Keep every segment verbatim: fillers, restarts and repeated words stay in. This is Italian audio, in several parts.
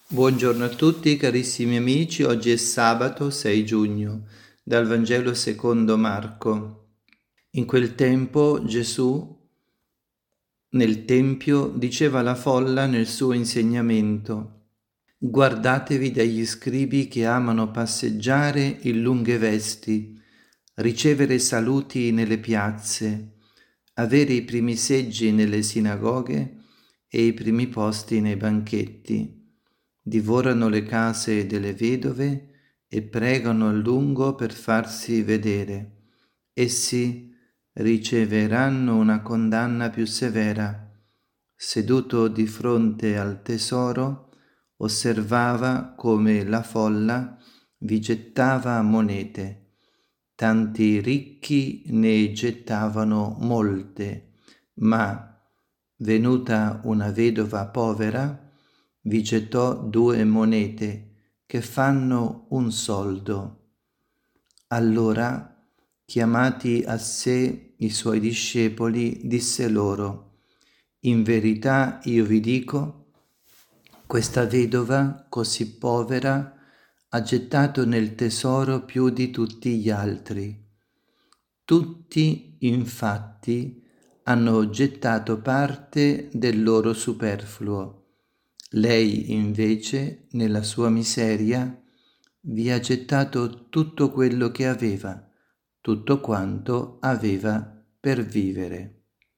Buongiorno a tutti carissimi amici, oggi è sabato sei giugno, dal Vangelo secondo Marco. In quel tempo Gesù nel Tempio diceva alla folla nel suo insegnamento: guardatevi dagli scribi che amano passeggiare in lunghe vesti, ricevere saluti nelle piazze, avere i primi seggi nelle sinagoghe e i primi posti nei banchetti. Divorano le case delle vedove e pregano a lungo per farsi vedere. Essi riceveranno una condanna più severa. Seduto di fronte al tesoro, osservava come la folla vi gettava monete. Tanti ricchi ne gettavano molte, ma, venuta una vedova povera, vi gettò due monete che fanno un soldo. Allora, chiamati a sé i suoi discepoli, disse loro: in verità io vi dico, questa vedova così povera ha gettato nel tesoro più di tutti gli altri. Tutti, infatti, hanno gettato parte del loro superfluo. Lei, invece, nella sua miseria, vi ha gettato tutto quello che aveva, tutto quanto aveva per vivere.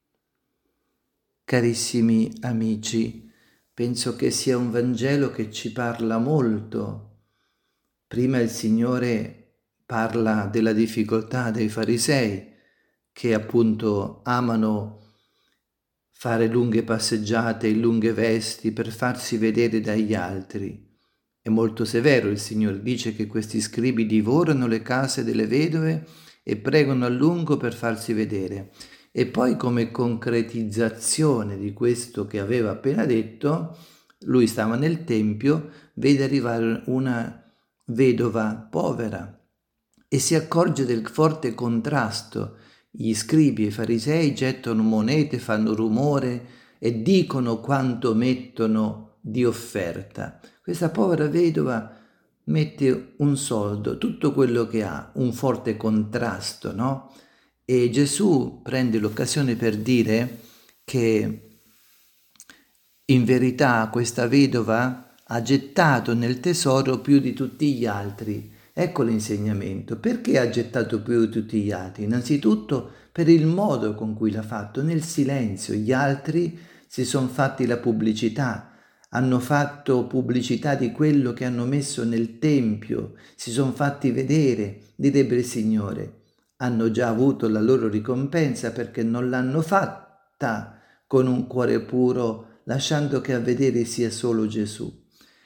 Carissimi amici, penso che sia un Vangelo che ci parla molto. Prima il Signore parla della difficoltà dei farisei, che appunto amano fare lunghe passeggiate in lunghe vesti per farsi vedere dagli altri. È molto severo il Signore, dice che questi scribi divorano le case delle vedove e pregano a lungo per farsi vedere. E poi, come concretizzazione di questo che aveva appena detto, lui stava nel Tempio, vede arrivare una vedova povera e si accorge del forte contrasto. Gli scribi e i farisei gettano monete, fanno rumore e dicono quanto mettono di offerta. Questa povera vedova mette un soldo, tutto quello che ha, un forte contrasto, no? E Gesù prende l'occasione per dire che in verità questa vedova ha gettato nel tesoro più di tutti gli altri. Ecco l'insegnamento. Perché ha gettato più di tutti gli altri? Innanzitutto per il modo con cui l'ha fatto, nel silenzio. Gli altri si sono fatti la pubblicità, hanno fatto pubblicità di quello che hanno messo nel Tempio, si sono fatti vedere, direbbe il Signore. Hanno già avuto la loro ricompensa perché non l'hanno fatta con un cuore puro, lasciando che a vedere sia solo Gesù.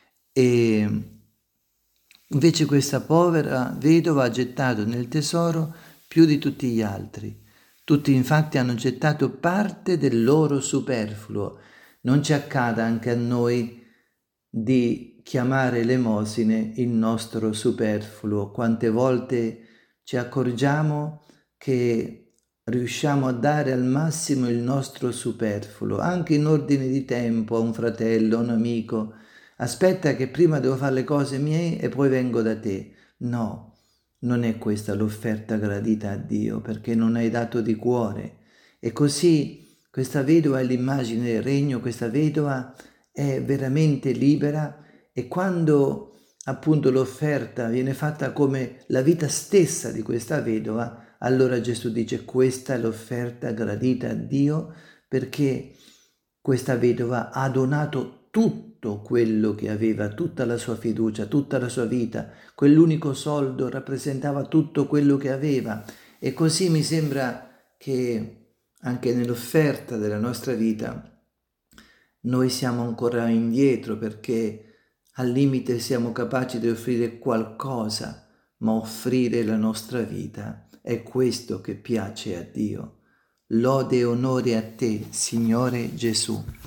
E invece questa povera vedova ha gettato nel tesoro più di tutti gli altri. Tutti infatti hanno gettato parte del loro superfluo. Non ci accada anche a noi di chiamare elemosine il nostro superfluo. Quante volte ci accorgiamo che riusciamo a dare al massimo il nostro superfluo, anche in ordine di tempo, a un fratello, a un amico. Aspetta che prima devo fare le cose mie e poi vengo da te. No, non è questa l'offerta gradita a Dio, perché non hai dato di cuore. E così questa vedova è l'immagine del regno, questa vedova è veramente libera, e quando appunto l'offerta viene fatta come la vita stessa di questa vedova, allora Gesù dice: questa è l'offerta gradita a Dio, perché questa vedova ha donato tutto quello che aveva, tutta la sua fiducia, tutta la sua vita. Quell'unico soldo rappresentava tutto quello che aveva. E così mi sembra che anche nell'offerta della nostra vita noi siamo ancora indietro, perché al limite siamo capaci di offrire qualcosa, ma offrire la nostra vita è questo che piace a Dio. Lode e onore a te, Signore Gesù.